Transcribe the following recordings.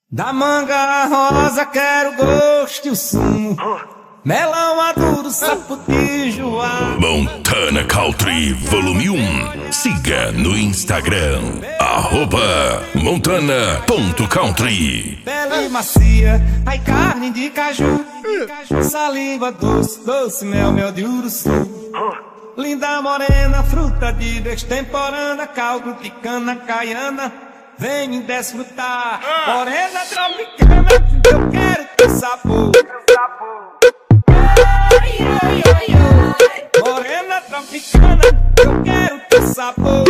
Da manga rosa quero gosto e o sumo, melão maduro, saputismo. Montana Country Volume 1. Siga no Instagram @montana.country. Pele macia, ai carne de caju, saliva doce, doce, mel, mel de uruçu. Linda morena, fruta de destemporânea, caldo de cana caiana, vem me desfrutar. Morena tropicana, eu quero teu sabor. Morena tropicana, eu quero teu sabor.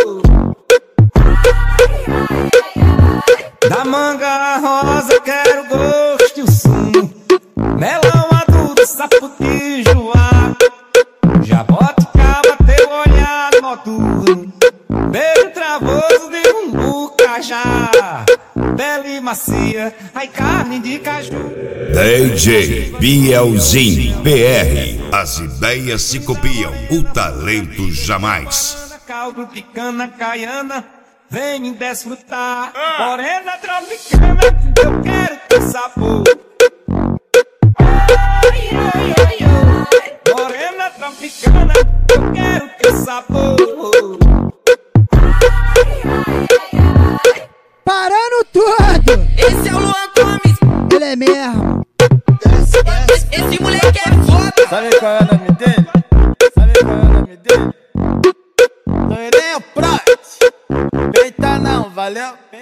Da manga rosa quero gosto e o sumo, melão maduro, saputismo. Jaboticaba, teu olhar noturno, beijo travoso de bucajá, pele macia, ai carne de caju. DJ Bielzinho BR. As ideias se copiam, o talento jamais. Caldo de cana caiana, vem me desfrutar. Morena tropicana, eu quero teu sabor. Morena tropicana, eu quero teu sabor. Parando tudo! Esse é o Luan Gomes. Ele é mesmo. Esse moleque é foda. Sabe qual é o nome dele? Sabe qual é o nome dele? Loirinho Prot. Peita não, valeu?